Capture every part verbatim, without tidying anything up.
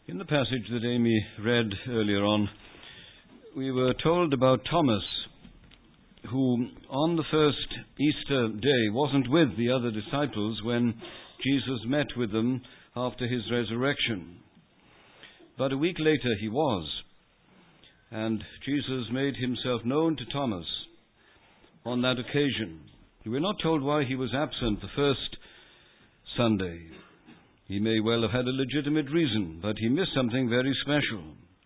In the passage that Amy read earlier on, we were told about Thomas, who on the first Easter day wasn't with the other disciples when Jesus met with them after his resurrection. But a week later he was, and Jesus made himself known to Thomas on that occasion. We're not told why he was absent the first Sunday. He may well have had a legitimate reason, but he missed something very special.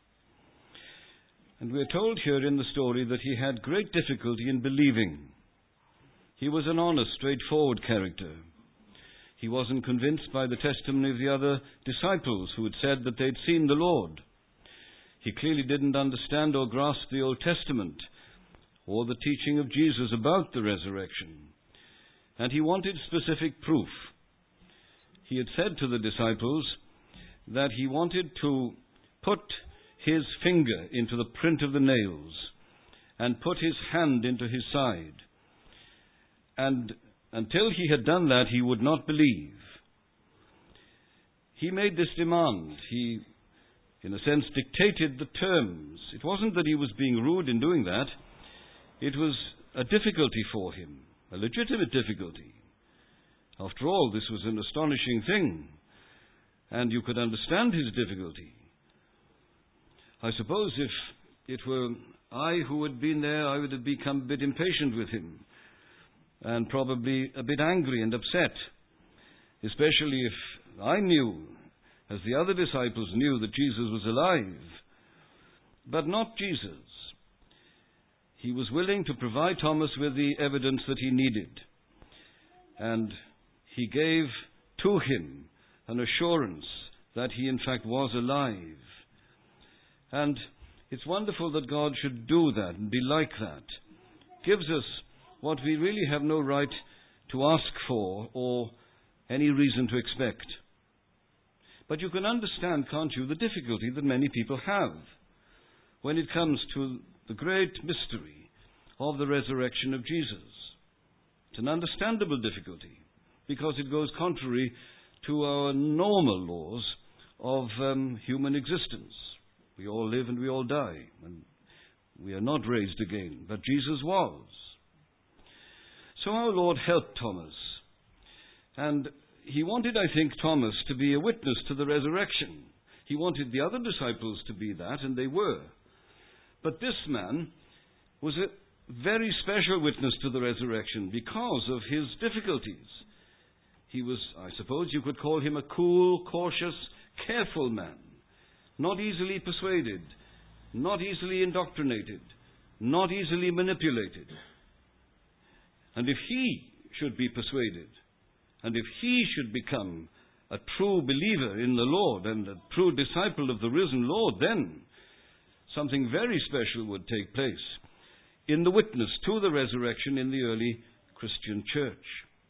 And we're told here in the story that he had great difficulty in believing. He was an honest, straightforward character. He wasn't convinced by the testimony of the other disciples who had said that they'd seen the Lord. He clearly didn't understand or grasp the Old Testament or the teaching of Jesus about the resurrection. And he wanted specific proof. He had said to the disciples that he wanted to put his finger into the print of the nails and put his hand into his side. And until he had done that, he would not believe. He made this demand. He, in a sense, dictated the terms. It wasn't that he was being rude in doing that. It was a difficulty for him, a legitimate difficulty. After all, this was an astonishing thing, and you could understand his difficulty. I suppose if it were I who had been there, I would have become a bit impatient with him, and probably a bit angry and upset, especially if I knew, as the other disciples knew, that Jesus was alive. But not Jesus. He was willing to provide Thomas with the evidence that he needed, and he gave to him an assurance that he in fact was alive. And it's wonderful that God should do that and be like that. Gives us what we really have no right to ask for or any reason to expect. But you can understand, can't you, the difficulty that many people have when it comes to the great mystery of the resurrection of Jesus. It's an understandable difficulty, because it goes contrary to our normal laws of um, human existence. We all live and we all die, and we are not raised again, but Jesus was. So our Lord helped Thomas, and he wanted, I think, Thomas to be a witness to the resurrection. He wanted the other disciples to be that, and they were. But this man was a very special witness to the resurrection because of his difficulties. He was, I suppose you could call him a cool, cautious, careful man, not easily persuaded, not easily indoctrinated, not easily manipulated. And if he should be persuaded, and if he should become a true believer in the Lord and a true disciple of the risen Lord, then something very special would take place in the witness to the resurrection in the early Christian church.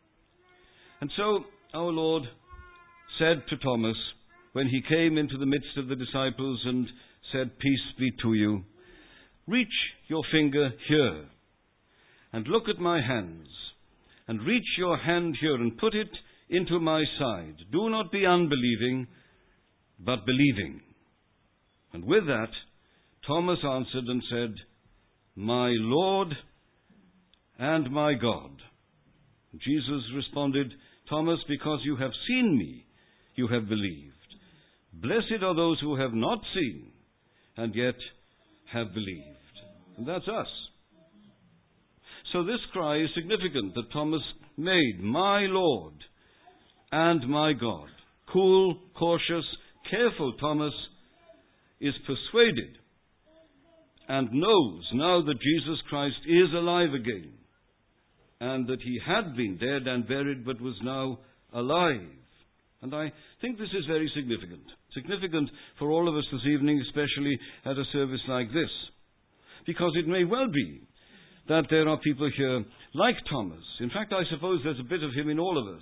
And so our Lord said to Thomas, when he came into the midst of the disciples and said, "Peace be to you, reach your finger here and look at my hands, and reach your hand here and put it into my side. Do not be unbelieving, but believing." And with that, Thomas answered and said, "My Lord and my God." Jesus responded, "Thomas, because you have seen me, you have believed. Blessed are those who have not seen and yet have believed." And that's us. So this cry is significant that Thomas made, "My Lord and my God." Cool, cautious, careful Thomas is persuaded and knows now that Jesus Christ is alive again, and that he had been dead and buried but was now alive. And I think this is very significant. Significant for all of us this evening, especially at a service like this. Because it may well be that there are people here like Thomas. In fact, I suppose there's a bit of him in all of us.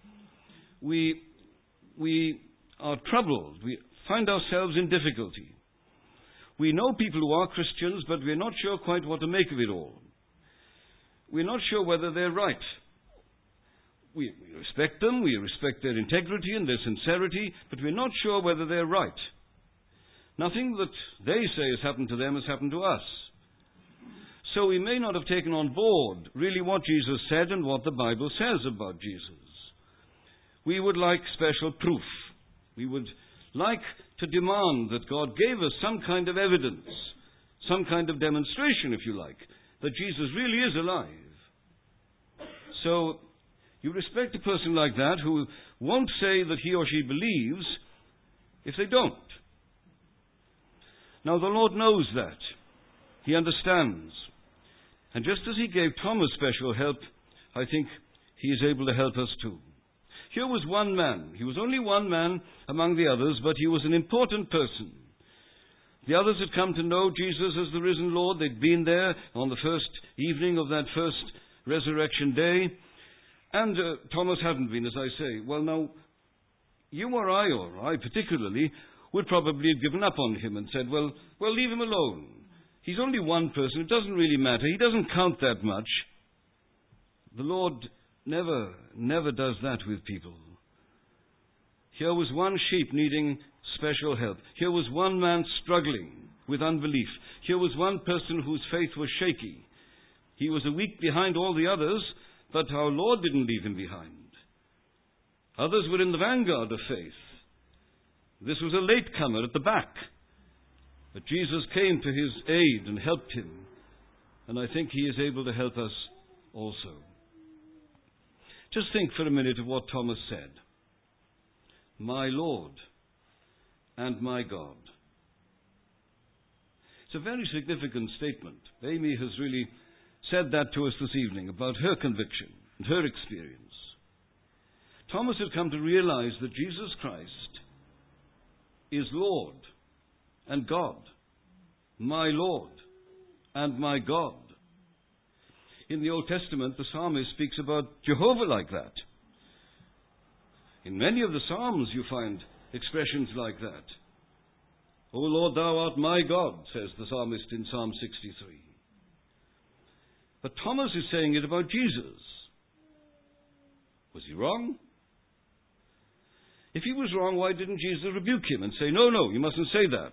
We, we are troubled. We find ourselves in difficulty. We know people who are Christians, but we're not sure quite what to make of it all. We're not sure whether they're right. We, we respect them, we respect their integrity and their sincerity, but we're not sure whether they're right. Nothing that they say has happened to them has happened to us. So we may not have taken on board really what Jesus said and what the Bible says about Jesus. We would like special proof. We would like to demand that God gave us some kind of evidence, some kind of demonstration, if you like, that Jesus really is alive. So you respect a person like that who won't say that he or she believes if they don't. Now the Lord knows that. He understands. And just as he gave Thomas special help, I think he is able to help us too. Here was one man. He was only one man among the others, but he was an important person. The others had come to know Jesus as the risen Lord. They'd been there on the first evening of that first resurrection day. And uh, Thomas hadn't been, as I say. Well, now, you or I, or I particularly, would probably have given up on him and said, well, well, leave him alone. He's only one person. It doesn't really matter. He doesn't count that much. The Lord never, never does that with people. Here was one sheep needing special help. Here was one man struggling with unbelief. Here was one person whose faith was shaky. He was a week behind all the others, but our Lord didn't leave him behind. Others were in the vanguard of faith. This was a latecomer at the back. But Jesus came to his aid and helped him. And I think he is able to help us also. Just think for a minute of what Thomas said. My Lord and my God. It's a very significant statement. Amy has really said that to us this evening about her conviction and her experience. Thomas had come to realize that Jesus Christ is Lord and God, my Lord and my God. In the Old Testament, the psalmist speaks about Jehovah like that. In many of the Psalms you find expressions like that. O Lord, thou art my God, says the psalmist in Psalm sixty-three. But Thomas is saying it about Jesus. Was he wrong? If he was wrong, why didn't Jesus rebuke him and say, no, no, you mustn't say that?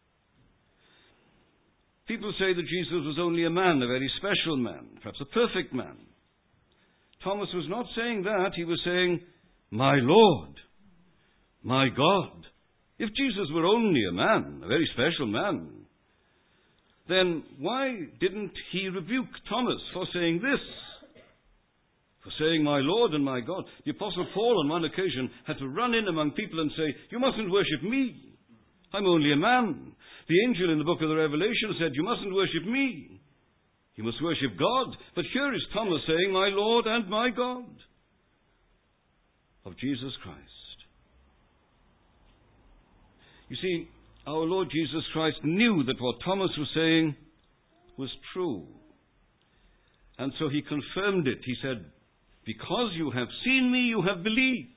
People say that Jesus was only a man, a very special man, perhaps a perfect man. Thomas was not saying that. He was saying, my Lord, my God. If Jesus were only a man, a very special man, then why didn't he rebuke Thomas for saying this? For saying, my Lord and my God. The Apostle Paul on one occasion had to run in among people and say, you mustn't worship me. I'm only a man. The angel in the book of the Revelation said, you mustn't worship me. You must worship God. But here is Thomas saying, my Lord and my God. Of Jesus Christ. You see, our Lord Jesus Christ knew that what Thomas was saying was true. And so he confirmed it. He said, because you have seen me, you have believed.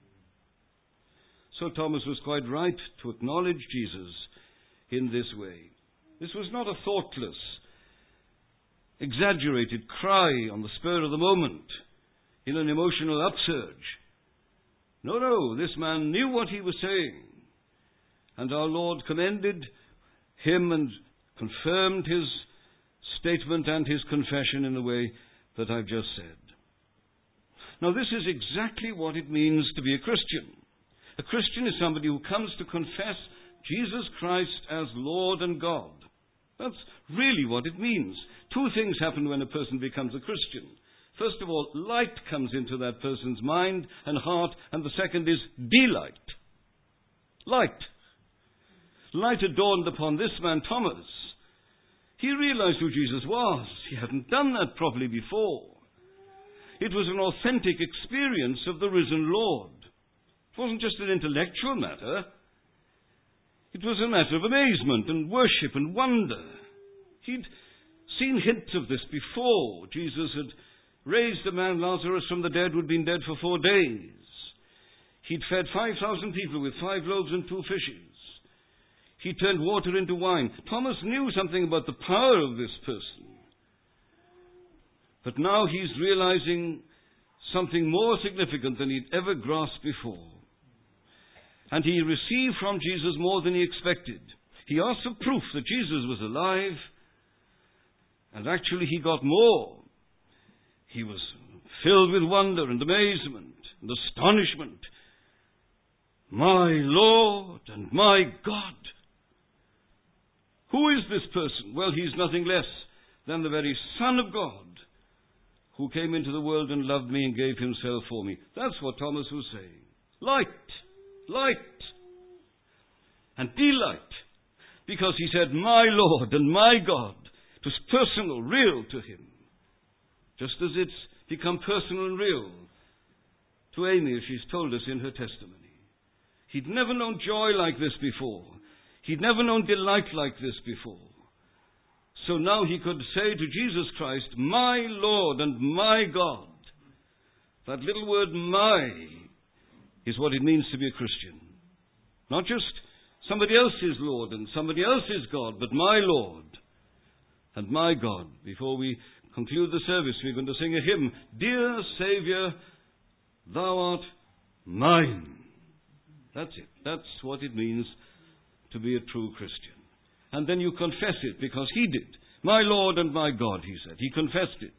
So Thomas was quite right to acknowledge Jesus in this way. This was not a thoughtless, exaggerated cry on the spur of the moment in an emotional upsurge. No, no, this man knew what he was saying. And our Lord commended him and confirmed his statement and his confession in the way that I've just said. Now, this is exactly what it means to be a Christian. A Christian is somebody who comes to confess Jesus Christ as Lord and God. That's really what it means. Two things happen when a person becomes a Christian. First of all, light comes into that person's mind and heart, and the second is delight. Light. Light had dawned upon this man, Thomas. He realized who Jesus was. He hadn't done that properly before. It was an authentic experience of the risen Lord. It wasn't just an intellectual matter. It was a matter of amazement and worship and wonder. He'd seen hints of this before. Jesus had raised a man, Lazarus, from the dead who had been dead for four days. He'd fed five thousand people with five loaves and two fishes. He turned water into wine. Thomas knew something about the power of this person. But now he's realizing something more significant than he'd ever grasped before. And he received from Jesus more than he expected. He asked for proof that Jesus was alive, and actually he got more. He was filled with wonder and amazement and astonishment. My Lord and my God! Who is this person? Well, he's nothing less than the very Son of God, who came into the world and loved me and gave himself for me. That's what Thomas was saying. Light, light, and delight. Because he said, my Lord and my God. It was personal, real to him. Just as it's become personal and real to Amy, as she's told us in her testimony. He'd never known joy like this before. He'd never known delight like this before. So now he could say to Jesus Christ, my Lord and my God. That little word, my, is what it means to be a Christian. Not just somebody else's Lord and somebody else's God, but my Lord and my God. Before we conclude the service, we're going to sing a hymn. Dear Saviour, thou art mine. That's it. That's what it means to be a true Christian. And then you confess it, because he did. My Lord and my God, he said. He confessed it.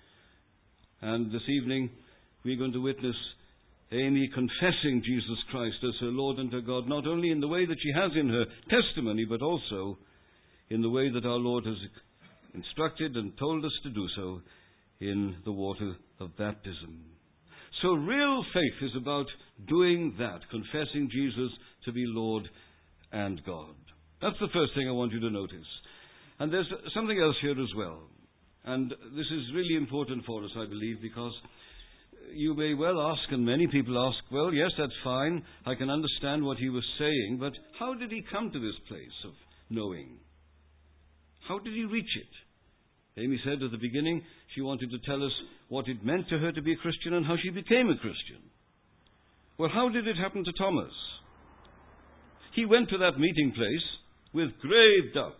And this evening, we're going to witness Amy confessing Jesus Christ as her Lord and her God, not only in the way that she has in her testimony, but also in the way that our Lord has instructed and told us to do so in the water of baptism. So real faith is about doing that, confessing Jesus to be Lord and God. That's the first thing I want you to notice. And there's something else here as well. And this is really important for us, I believe, because you may well ask, and many people ask, well, yes, that's fine. I can understand what he was saying, but how did he come to this place of knowing? How did he reach it? Amy said at the beginning she wanted to tell us what it meant to her to be a Christian and how she became a Christian. Well, how did it happen to Thomas? He went to that meeting place with grave doubts.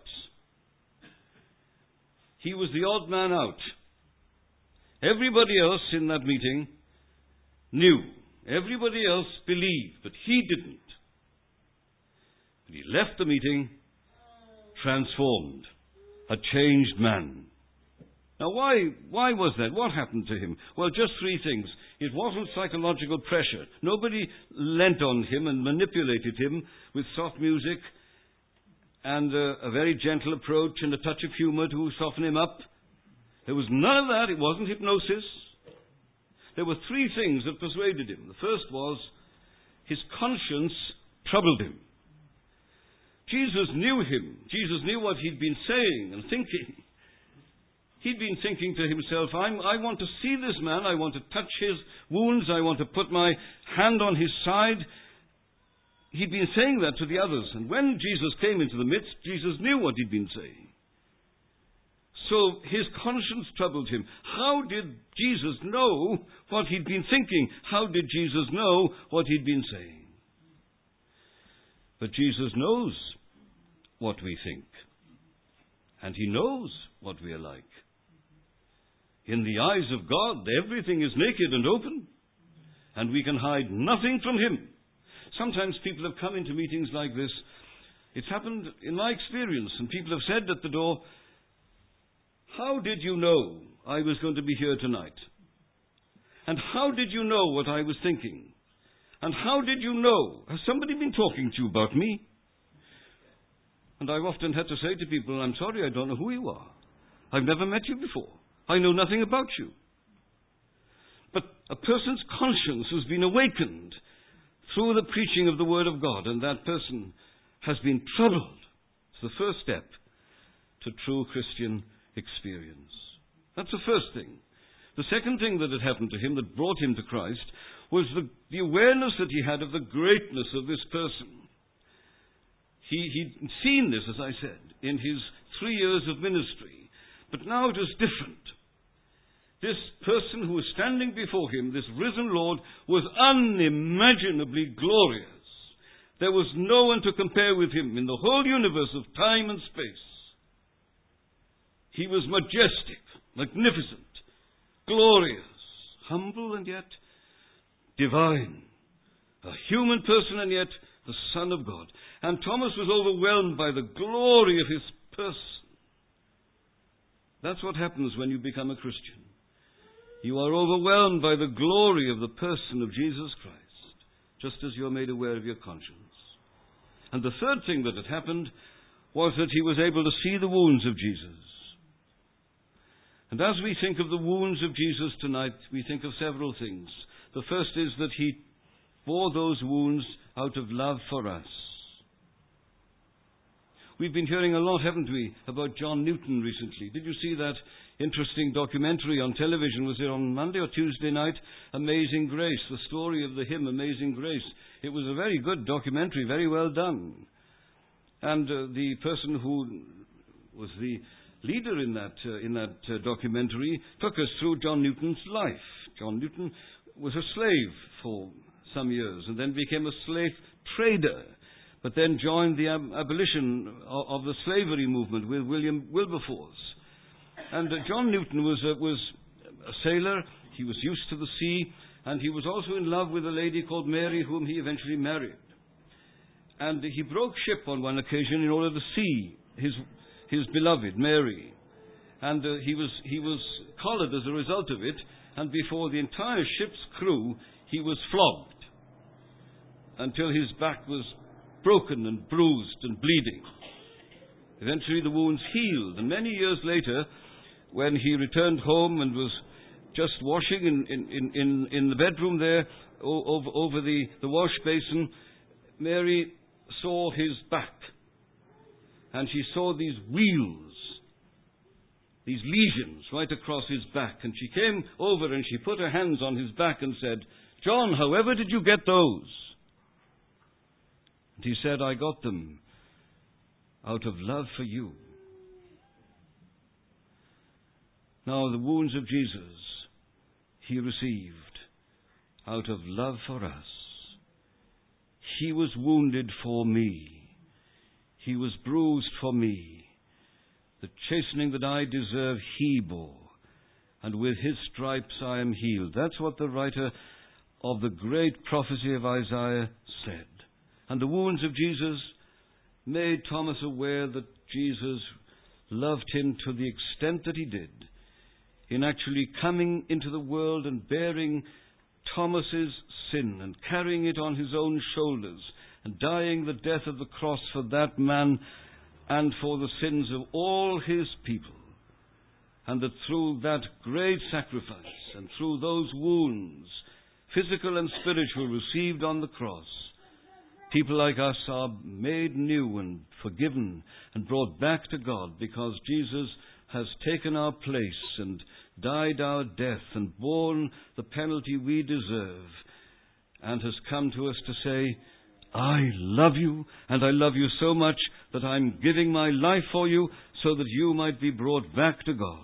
He was the odd man out. Everybody else in that meeting knew. Everybody else believed, but he didn't. But he left the meeting transformed, a changed man. Now why, why was that? What happened to him? Well, just three things. It wasn't psychological pressure. Nobody leant on him and manipulated him with soft music and a, a very gentle approach and a touch of humor to soften him up. There was none of that. It wasn't hypnosis. There were three things that persuaded him. The first was his conscience troubled him. Jesus knew him. Jesus knew what he'd been saying and thinking. He'd been thinking to himself, I'm, I want to see this man. I want to touch his wounds. I want to put my hand on his side. He'd been saying that to the others. And when Jesus came into the midst, Jesus knew what he'd been saying. So his conscience troubled him. How did Jesus know what he'd been thinking? How did Jesus know what he'd been saying? But Jesus knows what we think. And he knows what we are like. In the eyes of God, everything is naked and open. And we can hide nothing from him. Sometimes people have come into meetings like this. It's happened in my experience. And people have said at the door, how did you know I was going to be here tonight? And how did you know what I was thinking? And how did you know? Has somebody been talking to you about me? And I've often had to say to people, I'm sorry, I don't know who you are. I've never met you before. I know nothing about you. But a person's conscience has been awakened through the preaching of the Word of God, and that person has been troubled. It's the first step to true Christian experience. That's the first thing. The second thing that had happened to him that brought him to Christ was the, the awareness that he had of the greatness of this person. He, he'd seen this, as I said, in his three years of ministry. But now it was different. This person who was standing before him, this risen Lord, was unimaginably glorious. There was no one to compare with him in the whole universe of time and space. He was majestic, magnificent, glorious, humble and yet divine. A human person and yet the Son of God. And Thomas was overwhelmed by the glory of his person. That's what happens when you become a Christian. You are overwhelmed by the glory of the person of Jesus Christ, just as you are made aware of your conscience. And the third thing that had happened was that he was able to see the wounds of Jesus. And as we think of the wounds of Jesus tonight, we think of several things. The first is that he bore those wounds out of love for us. We've been hearing a lot, haven't we, about John Newton recently. Did you see that interesting documentary on television? Was it on Monday or Tuesday night? Amazing Grace, the story of the hymn Amazing Grace. It was a very good documentary, very well done. And uh, the person who was the leader in that, uh, in that uh, documentary took us through John Newton's life. John Newton was a slave for some years and then became a slave trader, but then joined the ab- abolition of, of the slavery movement with William Wilberforce. And uh, John Newton was, uh, was a sailor. He was used to the sea, and he was also in love with a lady called Mary, whom he eventually married. And uh, he broke ship on one occasion in order to see his, his beloved, Mary. And uh, he was, he was collared as a result of it, and before the entire ship's crew, he was flogged until his back was broken and bruised and bleeding. Eventually the wounds healed, and many years later, when he returned home and was just washing in, in, in, in the bedroom there, over, over the, the wash basin, Mary saw his back, and she saw these wheals, these lesions right across his back, and she came over and she put her hands on his back and said, "John, however did you get those?" And he said, "I got them out of love for you." Now, the wounds of Jesus he received out of love for us. He was wounded for me. He was bruised for me. The chastening that I deserve he bore, and with his stripes I am healed. That's what the writer of the great prophecy of Isaiah said. And the wounds of Jesus made Thomas aware that Jesus loved him to the extent that he did, in actually coming into the world and bearing Thomas's sin and carrying it on his own shoulders and dying the death of the cross for that man and for the sins of all his people. And that through that great sacrifice and through those wounds, physical and spiritual, received on the cross, people like us are made new and forgiven and brought back to God, because Jesus has taken our place and died our death and borne the penalty we deserve, and has come to us to say, "I love you, and I love you so much that I'm giving my life for you so that you might be brought back to God."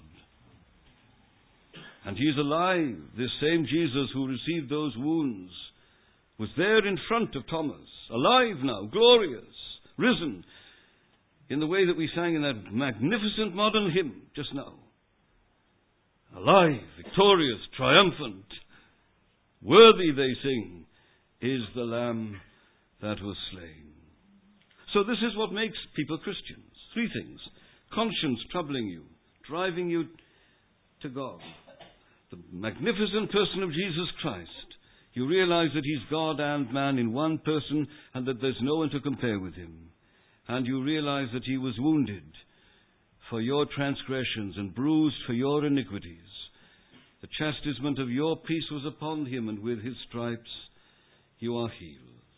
And He's alive. This same Jesus who received those wounds was there in front of Thomas, alive now, glorious, risen, in the way that we sang in that magnificent modern hymn just now. Alive, victorious, triumphant, worthy, they sing, is the Lamb that was slain. So this is what makes people Christians. Three things. Conscience troubling you, driving you to God. The magnificent person of Jesus Christ. You realize that He's God and man in one person, and that there's no one to compare with Him. And you realize that He was wounded for your transgressions and bruised for your iniquities. The chastisement of your peace was upon Him, and with His stripes you are healed.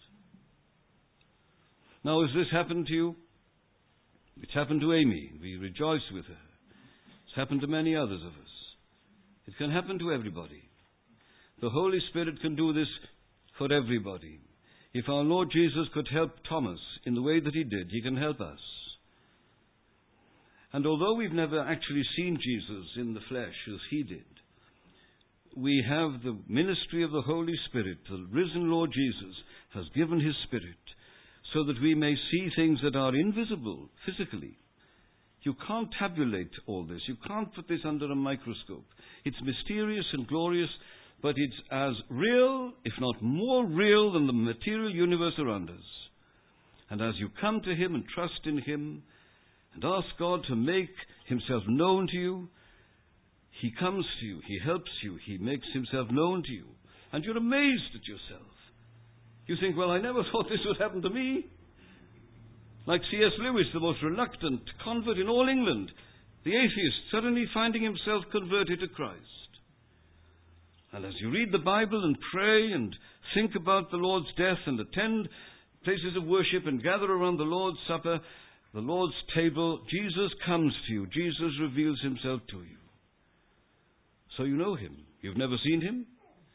Now, has this happened to you? It's happened to Amy. We rejoice with her. It's happened to many others of us. It can happen to everybody. The Holy Spirit can do this for everybody. If our Lord Jesus could help Thomas in the way that He did, He can help us. And although we've never actually seen Jesus in the flesh as He did, we have the ministry of the Holy Spirit. The risen Lord Jesus has given His Spirit so that we may see things that are invisible physically. You can't tabulate all this. You can't put this under a microscope. It's mysterious and glorious, but it's as real, if not more real, than the material universe around us. And as you come to him and trust in him and ask God to make himself known to you, he comes to you, he helps you, he makes himself known to you. And you're amazed at yourself. You think, well, I never thought this would happen to me. Like C S Lewis, the most reluctant convert in all England, the atheist suddenly finding himself converted to Christ. And as you read the Bible and pray and think about the Lord's death and attend places of worship and gather around the Lord's Supper, the Lord's table, Jesus comes to you. Jesus reveals himself to you. So you know him. You've never seen him,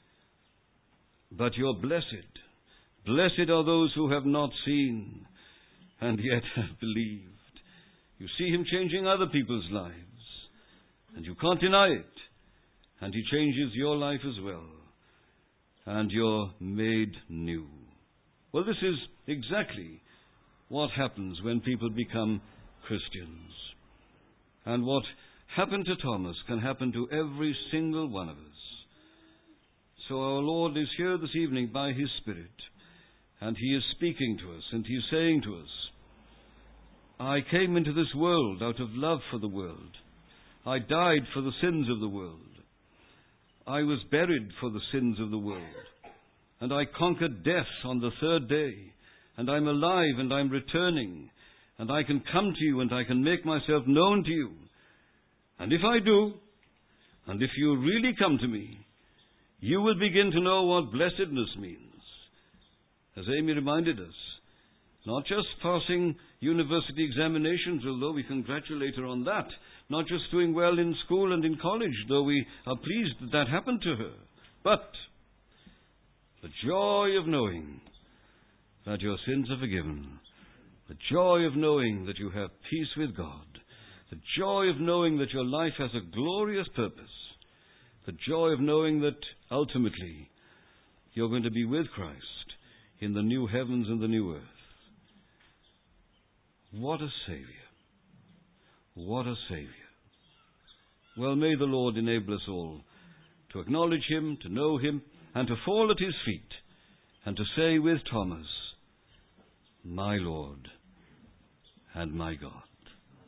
but you're blessed. Blessed are those who have not seen and yet have believed. You see him changing other people's lives, and you can't deny it. And he changes your life as well, and you're made new. Well, this is exactly what happens when people become Christians. And what happened to Thomas can happen to every single one of us. So our Lord is here this evening by his Spirit, and he is speaking to us, and he is saying to us, I came into this world out of love for the world. I died for the sins of the world. I was buried for the sins of the world. And I conquered death on the third day. And I'm alive and I'm returning. And I can come to you and I can make myself known to you. And if I do, and if you really come to me, you will begin to know what blessedness means. As Amy reminded us, not just passing university examinations, although we congratulate her on that. Not just doing well in school and in college, though we are pleased that that happened to her. But the joy of knowing that your sins are forgiven. The joy of knowing that you have peace with God. The joy of knowing that your life has a glorious purpose. The joy of knowing that ultimately you're going to be with Christ in the new heavens and the new earth. What a Saviour. What a Saviour. Well, may the Lord enable us all to acknowledge him, to know him, and to fall at his feet, and to say with Thomas, my Lord and my God.